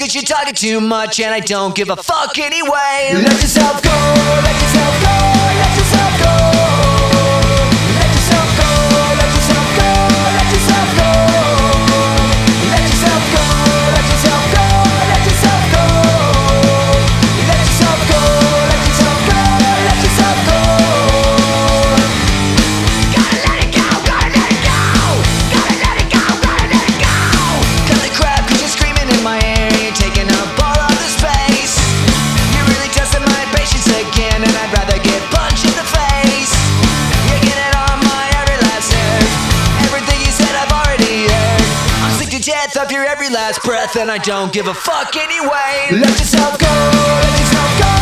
think you're talking too much, and I don't give a fuck anyway. Let yourself go, let yourself go, let yourself go. Let yourself go, let yourself go, let yourself go. Let yourself go, let yourself go, let yourself go. Let yourself go, let yourself go, let yourself go. Gotta let it go, gotta let it go. Gotta let it go, gotta let it go. Cut the crap 'cause you're screaming in my ear. You're taking up all of the space. You're really testing my patience again, and I'd rather get punched in the face. You're getting on my every last nerve. Everything you said I've already heard. I'm sick to death of your every last breath, and I don't give a fuck anyway. Let yourself go, let yourself go.